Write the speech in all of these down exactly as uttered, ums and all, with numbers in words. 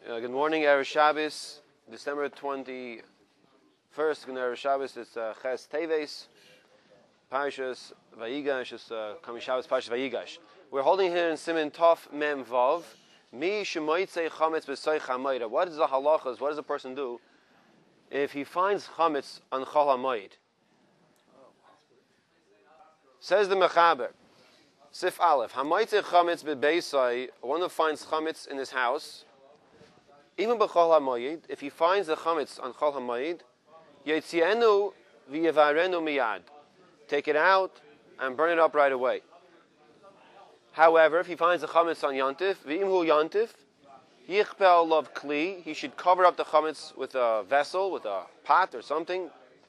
Uh, good morning, Erev Shabbos, December twenty-first. Erev Shabbos is uh, Ches Teves, Parshas Vayigash, is uh, coming Shabbos Parshas Vayigash. We're holding here in Siman Tov Mem Vav. Mi shemoitze chametz b'soy chamayda. What is the halachas? What does a person do if he finds chametz on Chol HaMoed? Says the Mechaber, Sif Aleph, Hamoitze chametz b'beisai, one who finds chametz in his house, even b'chol hamoyed, if he finds the chametz on chol hamoyed, yetzienu v'yevarenu miyad, take it out and burn it up right away. However, if he finds the chametz on yontif, v'imhu yontif, yichpel lov kli, he should cover up the chametz with a vessel, with a pot or something.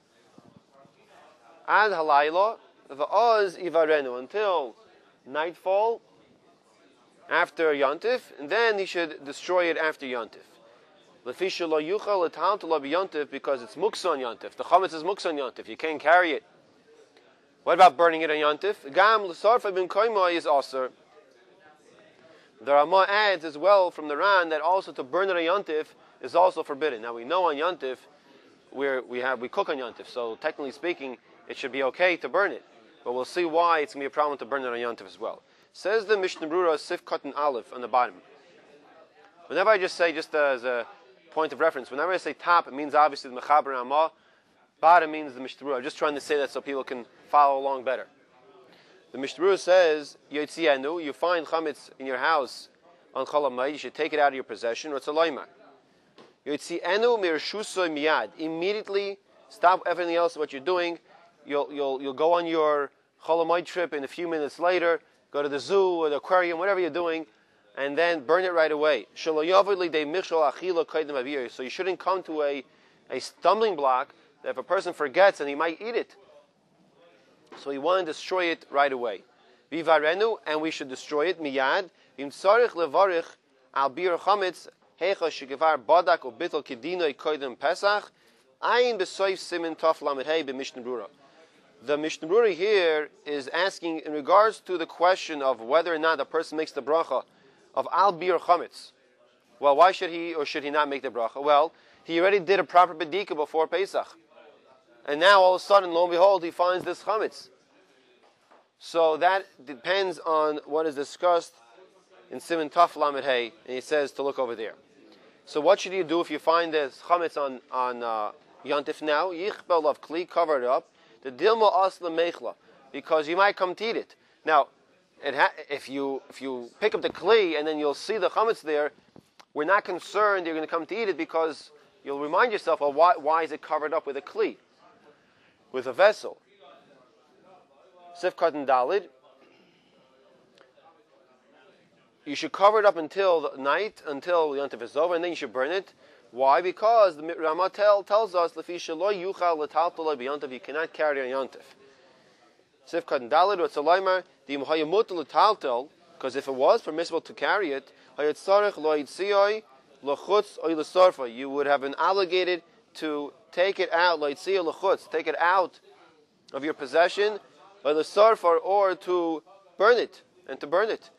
Ad halayla v'oz yivarenu, until nightfall after yontif, and then he should destroy it after yontif. Lefisha lo yuchal etal to lo b'yontif, because it's muksa on yontif. The chametz is muksa on yontif. You can't carry it. What about burning it on yontif? Gam l'sarfa bin koima is aser. The Ramah adds as well from the Ran that also to burn it on yontif is also forbidden. Now we know on yontif where we have we cook on yontif, so technically speaking it should be okay to burn it. But we'll see why it's going to be a problem to burn it on yontif as well. Says the Mishnah Brura Sif Katan Aleph on the bottom. Whenever I just say, just as a point of reference, whenever I say top, it means obviously the Mechaber and Amah. Bottom means the Mishnah Brura. I'm just trying to say that so people can follow along better. The Mishnah Brura says, Yotzienu, you find chametz in your house on Chol HaMoed, you should take it out of your possession, or it's a loima. Yotzienu mirshusoi miyad. Immediately stop everything else what you're doing. You'll you'll you'll go on your Chol HaMoed trip, and a few minutes later go to the zoo or the aquarium, whatever you're doing, and then burn it right away. So you shouldn't come to a, a stumbling block that if a person forgets and he might eat it. So you want to destroy it right away. Vivarenu, and we should destroy it. Miyad. Im tzarich levarich al bir chametz hecha shegevar badak ubitel kedinoi koydem pesach ayin besoif simin tov lamed hey b'mishnah brura. The Mishnah Brura here is asking in regards to the question of whether or not a person makes the bracha of al bir chametz. Well, why should he or should he not make the bracha? Well, he already did a proper bedika before Pesach, and now all of a sudden, lo and behold, he finds this chametz. So that depends on what is discussed in Siman Tov Lamed Hey, and he says to look over there. So what should you do if you find this chametz on on uh, yontif now? Yichbel of kli, cover it up. The dilma asla mechla, because you might come to eat it. Now, it ha- if you if you pick up the kli and then you'll see the chametz there, we're not concerned you're going to come to eat it, because you'll remind yourself, well, why why is it covered up with a kli, with a vessel? Sifkat and Dalid. You should cover it up until the night, until yontif is over, and then you should burn it. Why? Because the Ramah tell, tells us, you cannot carry on yontif. Sifkat and Dalid, or Tzalaymar, the Imhayamutul Taltel, because if it was permissible to carry it, you would have been obligated to take it out, take it out of your possession, or to burn it, and to burn it.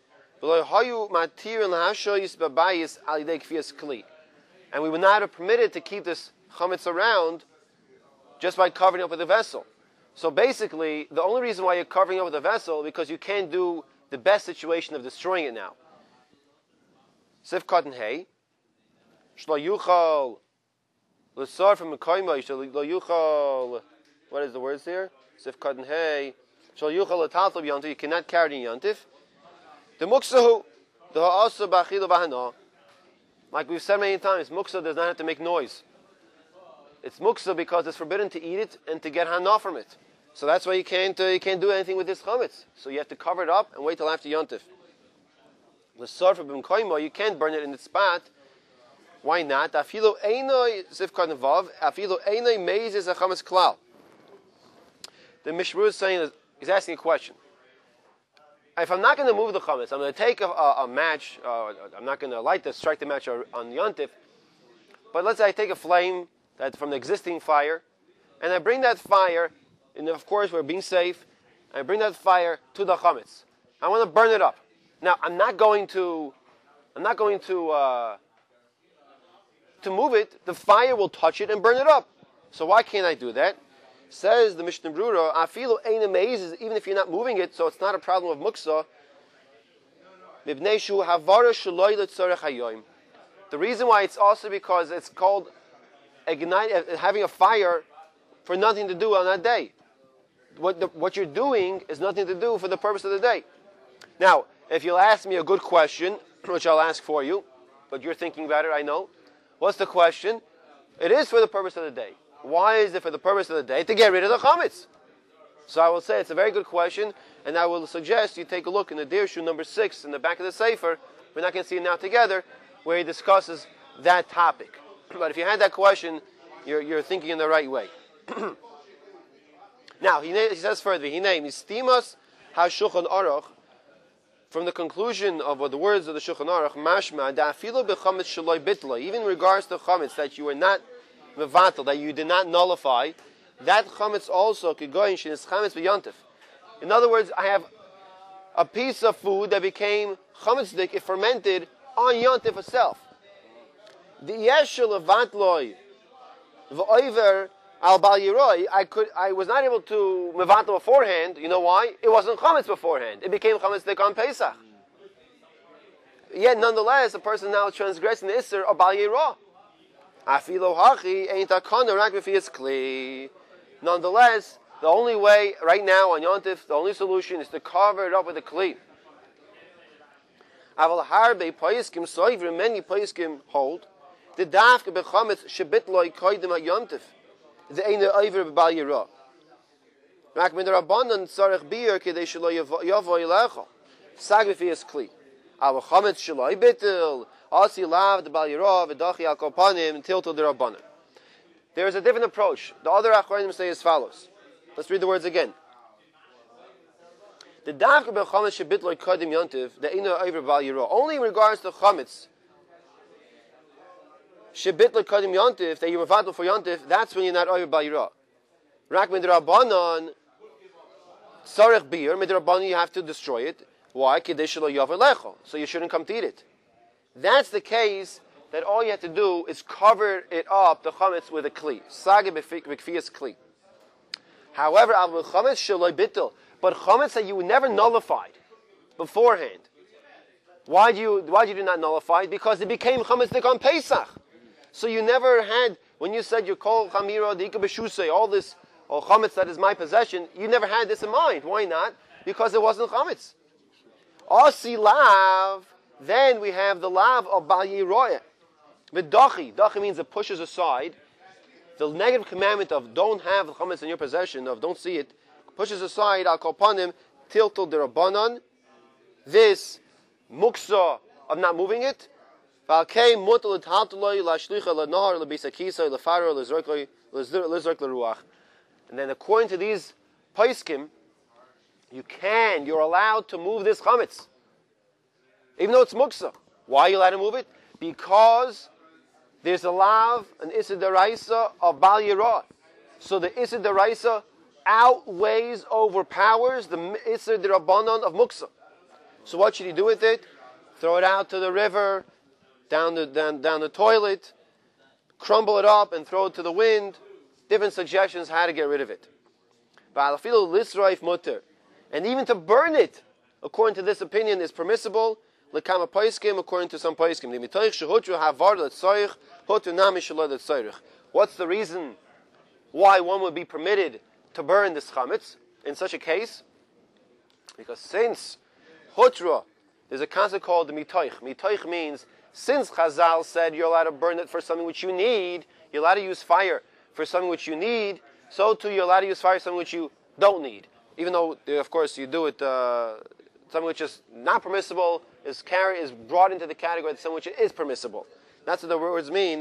And we would not have permitted to keep this chametz around just by covering up with a vessel. So basically, the only reason why you're covering up with a vessel is because you can't do the best situation of destroying it now. Sif cotton hay. Shlo yuchal l'sar from mekayma. Shlo yuchal. What is the words here? Sif cotton hay. Shlo yuchal l'taltal b'yontif. You cannot carry it in yontif. The muksahu. The ha'asa b'achilu b'hana. Like we've said many times, muksa does not have to make noise. It's muksa because it's forbidden to eat it and to get hana from it. So that's why you can't uh, you can't do anything with this chametz. So you have to cover it up and wait till after yontif. The sarfa b'm koimo, you can't burn it in its spot. Why not? Afilo einoi zivkar nevav. Afilo einoi meizes a chametz klal. The Mishra is saying, he's asking a question. If I'm not going to move the chametz, I'm going to take a, a, a match, uh, I'm not going to light the, strike the match on yontif, but let's say I take a flame that from the existing fire, and I bring that fire, and of course we're being safe, and I bring that fire to the chametz. I want to burn it up. Now, I'm not going to, I'm not going to uh, to move it, the fire will touch it and burn it up. So why can't I do that? Says the Mishnah Brura, afilu ein amazes, even if you're not moving it, so it's not a problem of muksa. The reason why it's also because it's called ignite, having a fire for nothing to do on that day. What the, what you're doing is nothing to do for the purpose of the day. Now, if you'll ask me a good question, which I'll ask for you, but you're thinking about it, I know. What's the question? It is for the purpose of the day. Why is it for the purpose of the day? To get rid of the chametz. So I will say it's a very good question, and I will suggest you take a look in the Dirshu number six in the back of the Sefer. We're not going to see it now together, where he discusses that topic. But if you had that question, you're, you're thinking in the right way. Now, he, he says further, he named Stimas HaShulchan Aruch, from the conclusion of what the words of the Shulchan Aruch, mashma da'afilu b'chametz shaloi bitla, even in regards to chametz that you were not mevatel, that you did not nullify, that chametz also could go in shenis chametz b'yantif. In other words, I have a piece of food that became chametzdik, it fermented on yantif itself. The yeshul levatloi v'oiver al bal yiroi, I could, I was not able to mevatel beforehand. You know why? It wasn't chametz beforehand. It became chametzdik on Pesach. Yet, nonetheless, a person now transgressing the isser of bal yiroi. Afilo hachi ain't akana rak b'fiyas kli. Nonetheless, the only way right now on Yontif, the only solution is to cover it up with a kli. Aval harbe paiskim soivrim, many paiskim hold the dafke bechametz shebitloi koidim ha-Yontif. The eine over b'bal yirah. Rak min rabbanan tzarech bir kedei shelo yavo ilecha. Sag b'fiyas kli. Aval chametz shelo bitel. Asi lav the bal yirah v'dachi al kopanim until to the rabbanan. There is a different approach. The other achronim say as follows. Let's read the words again. The dafke bechametz shebitloi koidim yontiv the eine over b'bal yirah. Only in regards to chametz Shebit l'kadim yontif, that you were vatal for yontif, that's when you're not over bal yirah. Rak midrabanan, sarech bir, midrabanan you have to destroy it. Why? Kedesh lo yavar lecho. So you shouldn't come to eat it. That's the case that all you have to do is cover it up, the chametz, with a kli. Sage b'kfiyas kli. However, al chametz shaloi bitel, but chametz that you never nullified beforehand. Why do you, why did you not nullify it? Because it became chametz on Pesach. So you never had, when you said you call chamira dika b'shusay, all this, or chametz that is my possession, you never had this in mind. Why not? Because it wasn't chametz. Asi lav, then we have the lav of bal yiroya. V'dachi, dachi means it pushes aside. The negative commandment of don't have the chametz in your possession, of don't see it, pushes aside al kopanim tiltul derabanan. This muksa of not moving it. And then according to these paiskim, you can, you're allowed to move this chametz. Even though it's muksa. Why are you allowed to move it? Because there's a lav, an issa deraisa of bal yirah. So the issa deraisa outweighs, overpowers the issa derabanan of muksa. So what should you do with it? Throw it out to the river, Down the down, down the toilet, crumble it up and throw it to the wind. Different suggestions how to get rid of it. And even to burn it, according to this opinion, is permissible. According to some paiskim. What's the reason why one would be permitted to burn this chametz in such a case? Because since hutra, there's a concept called the mitoich. Mitoich means, since Chazal said you're allowed to burn it for something which you need, you're allowed to use fire for something which you need, so too you're allowed to use fire for something which you don't need. Even though, of course, you do it, uh, something which is not permissible is carried, is brought into the category of something which is permissible. That's what the words mean.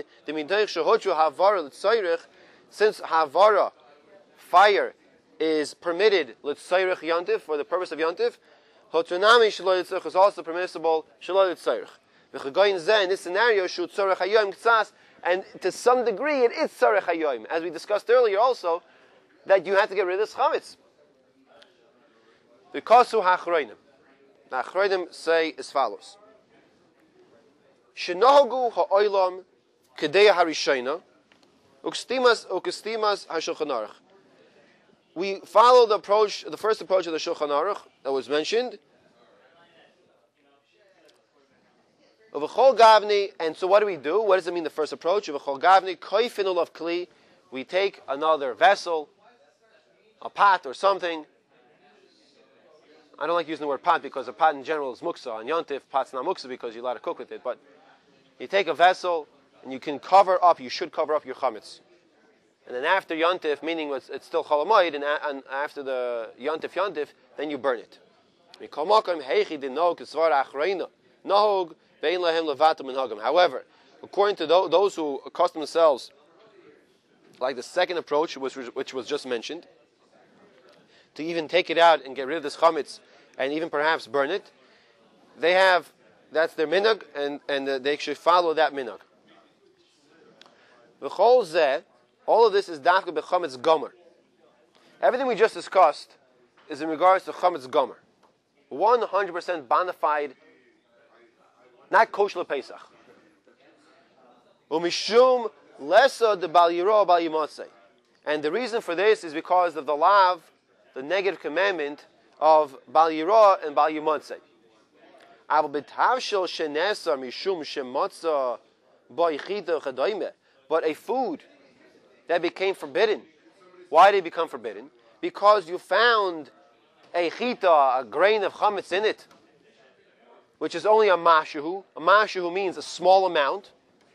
Since havara, fire, is permitted l'tzayrich yantif, for the purpose of yantif, hotunami shelo yitzrich is also permissible shelo yitzrich. In this scenario, and to some degree it is tzarech hayoim, as we discussed earlier also, that you have to get rid of this chametz. The kasu hachroinim. The hachroinim say as follows: Shenohagu ha'olam Kedeya Harishayna, Ukstimas Ukstimas HaShulchan Aruch. We follow the approach, the first approach of the Shulchan Aruch that was mentioned. Of a Chol Gavni, and so what do we do? What does it mean, the first approach? Of a Chol Gavni, Koifinul of Kli, we take another vessel, a pot or something. I don't like using the word pot because a pot in general is muksa. On Yontif, pot's not muksa because you're allowed to cook with it. But you take a vessel and you can cover up, you should cover up your chametz. And then after Yontif, meaning it's, it's still cholamoid, and, and after the Yontif Yontif, then you burn it. However, according to those who accustom themselves, like the second approach, which was, which was just mentioned, to even take it out and get rid of this chametz, and even perhaps burn it, they have, that's their minhag, and, and they should follow that minhag. V'chol zeh, all of this is dafka b'chametz gomer. Everything we just discussed is in regards to chametz gomer. one hundred percent bona fide, not kosher Pesach. Umishum lesa de bal yiro bal yimotzei. And the reason for this is because of the lav, the negative commandment of bal yiro and bal yimotzei. Aval b'tavshel shenesar mishum shemotza boichita chadoime. But a food that became forbidden. Why did it become forbidden? Because you found a chita, a grain of chametz in it, which is only a mashuhu. A mashuhu means a small amount.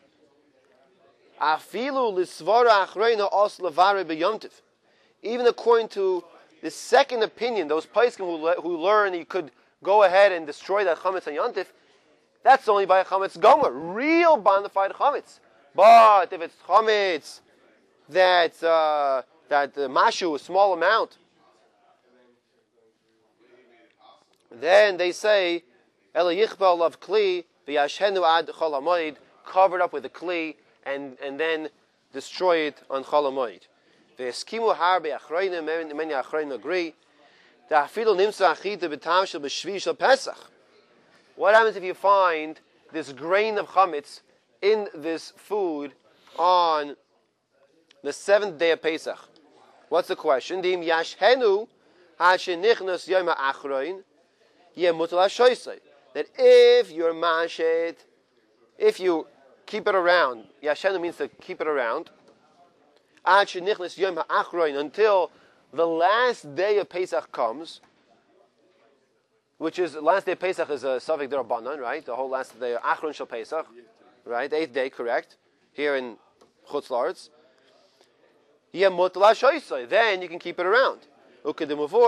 Afilu lisvara achreina os levare b'yomtiv. Even according to the second opinion, those poskim who, le- who learn you could go ahead and destroy that chametz and yontif, that's only by a chametz gomer, real bona fide chametz. But if it's chametz that uh, that the mashu, a small amount, then they say ela yichbal of kli v'yashenu ad chol hamoed, covered up with a kli and and then destroy it on chol hamoed. V'eskimu harbe achroinim, many achroinim agree that afilu nimsa achita b'tam shel b'shvi shel Pesach. What happens if you find this grain of chametz in this food on the seventh day of Pesach? What's the question? Dim yashhenu hashenichnas yom ha'achroin yemutal hashoisei. That if you're mashet, if you keep it around, yashhenu means to keep it around, hashenichnas yom ha'achroin, until the last day of Pesach comes, which is, last day of Pesach is a Safek D'Rabbanan, right? The whole last day, Achron Shel Pesach, right? Eighth day, correct? Here in Chutz La'aretz. Then you can keep it around. But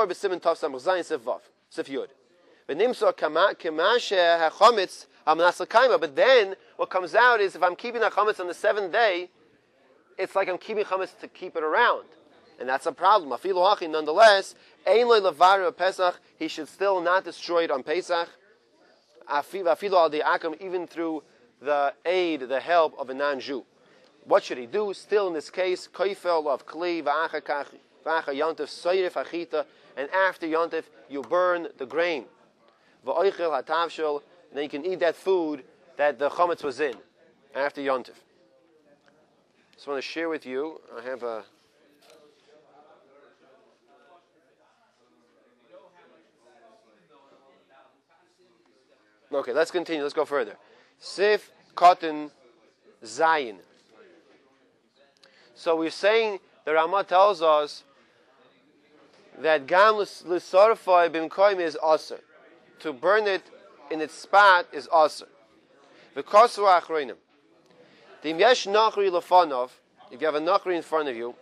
then what comes out is if I'm keeping that chametz on the seventh day, it's like I'm keeping chametz to keep it around. And that's a problem. Nonetheless, he should still not destroy it on Pesach, even through the aid, the help of a non-Jew. What should he do? Still in this case, koifel of kli v'acha yontif soyrif achita, and after yontif you burn the grain. V'oichel hatavshel, and then you can eat that food that the chametz was in after yontif. Just want to share with you. I have a. Okay, let's continue. Let's go further. Sif cotton zayin. So we're saying, the Ramah tells us that gam l'sorfai b'mkoim is aser. To burn it in its spot is aser. V'kosu achroinim. Dim yesh nachri lefanov, if you have a nachri in front of you,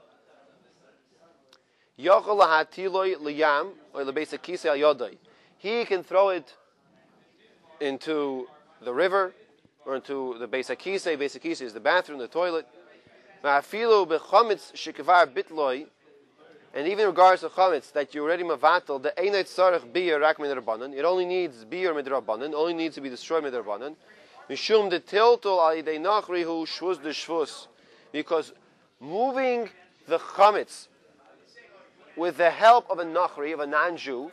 yochel lahatiloi liyam, or lebeis hakisei al yodai. He can throw it into the river, or into the Beis HaKisei. Beis HaKisei is the bathroom, the toilet. And even in regards to chametz that you already mavatal, the einat sarach biyur rak midrabanan. It only needs biyur midrabanan. Only needs to be destroyed midrabanan. Mishum de tiltul al yidei nachrihu shvus de shvus. Because moving the chametz with the help of a nachri, of a non-Jew,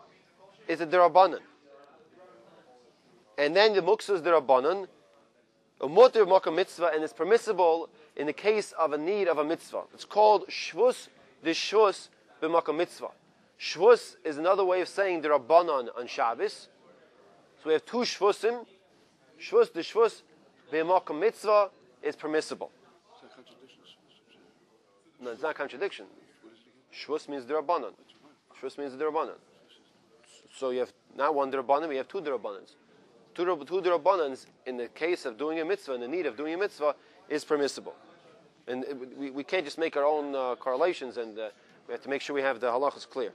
is a derabanan. And then the muksas derabanan, a mutter makam mitzvah, and it's permissible in the case of a need of a mitzvah. It's called shvus the shvus b'makam mitzvah. Shvus is another way of saying the Rabbanon on Shabbos. So we have two shvusim. Shvus the shvus b'makam mitzvah is permissible. It's not contradiction. No, it's not a contradiction. Shvus means the Rabbanon. Shvus means the Rabbanon. So you have not one Derabanan, we have two Derabanans. Two, two Derabanans in the case of doing a mitzvah, in the need of doing a mitzvah, is permissible. And it, we, we can't just make our own uh, correlations, and uh, we have to make sure we have the halachas clear.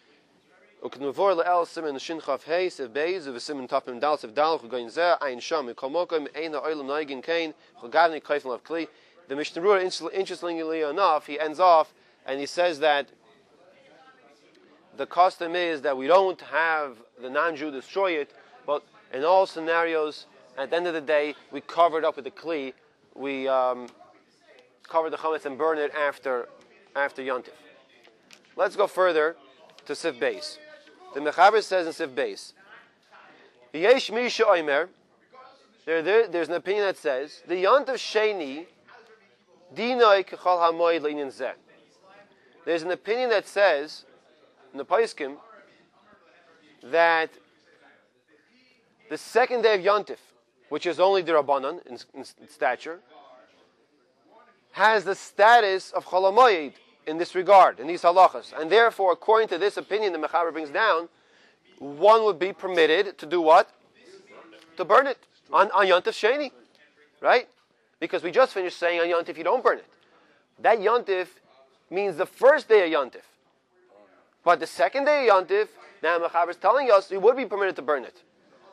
The Mishnah Berurah, interestingly enough, he ends off and he says that the custom is that we don't have the non-Jew destroy it, but in all scenarios, at the end of the day, we cover it up with the kli. We um, cover the chametz and burn it after after Yontif. Let's go further to Sif Beis. The Mechaber says in Sif Beis, Yesh Misha Omer, there, there, there's an opinion that says, the Yontif Sheni, Dinoi Kechal HaMoed Le'inyan Zeh. There's an opinion that says, in the Paiskim, that the second day of Yontif, which is only the Rabbanon in, in, in stature, has the status of Chol HaMoed in this regard, in these halachas. And therefore, according to this opinion the Mechaber brings down, one would be permitted to do what? To burn it on, on Yontif Sheni. Right? Because we just finished saying on Yontif you don't burn it. That Yontif means the first day of Yontif. But the second day of Yontif, now Mechaber is telling us you would be permitted to burn it.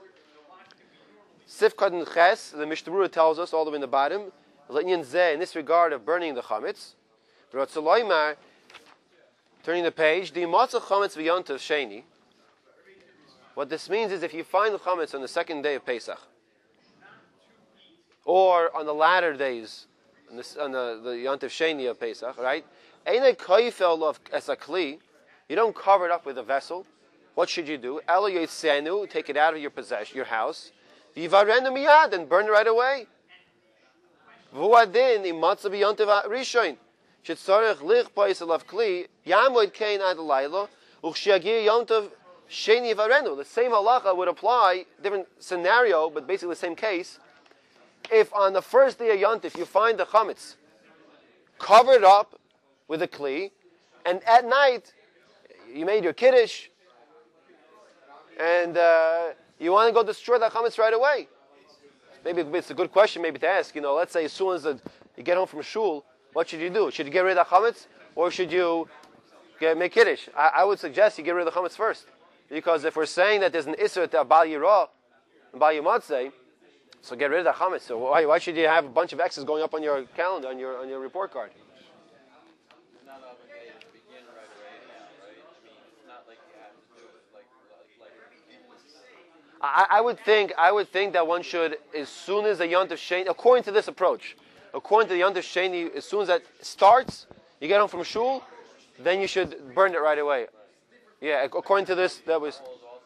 Sif Kadin Ches, the Mishnah Berurah tells us all the way in the bottom, in this regard of burning the chametz, turning the page, the matzah chametz v'yontif sheni. What this means is if you find the chametz on the second day of Pesach, or on the latter days, on the, on the, the yontif sheni of Pesach, right? Einay koifel of esakli. You don't cover it up with a vessel. What should you do? Elo yitzenu, take it out of your possession, your house. V'yivarenu miyad, and burn it right away. V'uadin imatza b'yontiv rishon. Shetzarech lich pa'is alav kli, yamoid kein ad alayla, uchshiagir yontiv sheni varenu. The same halacha would apply, different scenario, but basically the same case. If on the first day of Yontif you find the chametz covered up with a kli, and at night you made your kiddush, and uh, you want to go destroy that chametz right away. Maybe it's a good question maybe to ask. You know, let's say as soon as the, you get home from shul, what should you do? Should you get rid of the chametz, or should you get, make kiddush? I, I would suggest you get rid of the chametz first, because if we're saying that there's an isser to bal yirah and bal yimatzeh, so get rid of the chametz. So why, why should you have a bunch of X's going up on your calendar, on your on your report card? Not obligated to begin right away, right? I mean, it's not like you have to do it like like like. I, I would think I would think that one should, as soon as the Yontif Sheni, according to this approach, according to the Yontif Sheni, as soon as that starts, you get home from shul, then you should burn it right away. Yeah, according to this, that was.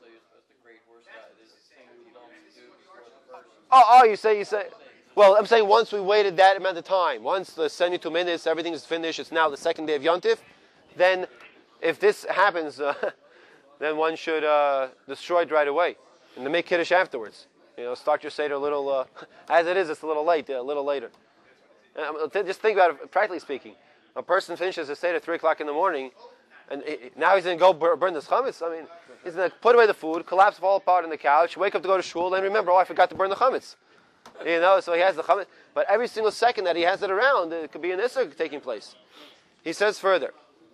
Oh, oh, you say, you say. Well, I'm saying once we waited that amount of time, once the seventy-two minutes, everything is finished, it's now the second day of Yontif, then if this happens, uh, then one should uh, destroy it right away and then make kiddush afterwards. You know, start your seder a little, uh, as it is, it's a little late, uh, a little later. Um, just think about it, practically speaking. A person finishes his seder at three o'clock in the morning, and he, now he's going to go bur- burn this chametz. I mean, he's going to put away the food, collapse, fall apart on the couch, wake up to go to shul, and remember, oh, I forgot to burn the chametz. You know, so he has the chametz. But every single second that he has it around, it could be an issur taking place. He says further,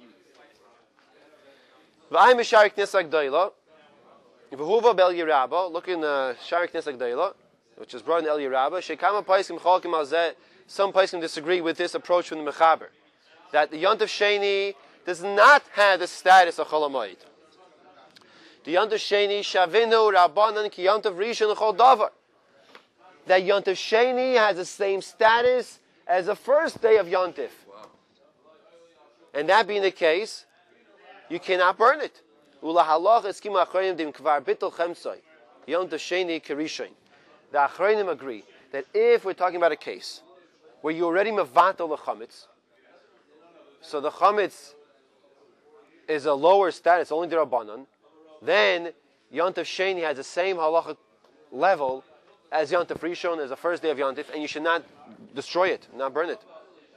V'ayim Sharik Nisak Doila, V'huva Bel Yerabah, look in uh, Sharik Nisak Doila, which is brought in El Yerabah, Shekama Paiskim Chalkim Alzeh, some Paiskim disagree with this approach from the Mechaber, that the Yontif Sheni does not have the status of Chol HaMoed. The Yontif Sheni, Shavinu, Rabbanan, Ki Yontif Rishon, Chol Davar. That Yontif Sheni has the same status as the first day of Yontif. Wow. And that being the case, you cannot burn it. Ula halach eskim achronim dim kvar bittul chemsoi. Yontif Sheni kerishon. The achronim agree that if we're talking about a case where you already mevatel the chametz, so the chametz is a lower status, only the Rabbanon, then Yontif Sheni has the same halacha level as Yontif Rishon, as the first day of Yontif, and you should not destroy it, not burn it.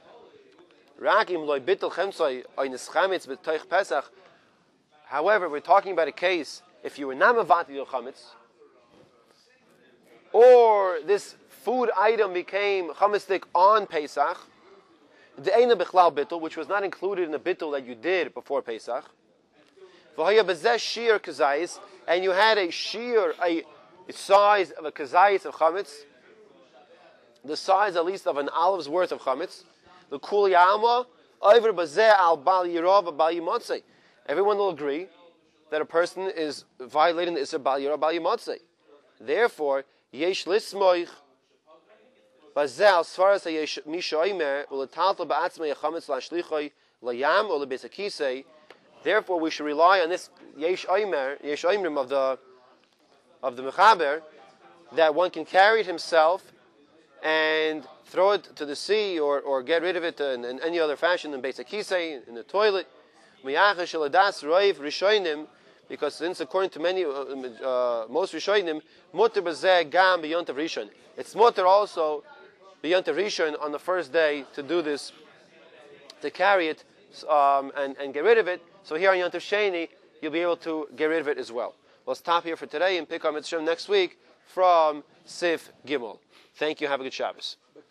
However, we're talking about a case if you were not mevatel your chametz, or this food item became chametzdik on Pesach, the eina bichlal bittul, which was not included in the bittul that you did before Pesach, shear kazayis, and you had a shear, a, a size of a kazayis of chametz, the size at least of an olive's worth of chametz, the kuli alma over bazeh al bal yirav bal yimotzei. Everyone will agree that a person is violating the Isser Bal Yirah Bal Yimatzei. Therefore, yesh lismoich bazel svaras yesh mishoimer uletalto ba'atzmei yachametz lashlichoi layam or lebesakisei. Therefore, we should rely on this yesh oimer, yesh oimrim of the of the mechaber, that one can carry it himself and throw it to the sea or, or get rid of it in, in any other fashion in besakisei, in the toilet. Because since according to many, uh, uh, most Rishonim, mutter b'zeh gam b'yontav rishon. It's mutter also b'yontav rishon on the first day to do this, to carry it um, and, and get rid of it. So here on Yontav Sheni, you'll be able to get rid of it as well. We'll stop here for today and pick up Mitzvah next week from Sif Gimel. Thank you. Have a good Shabbos.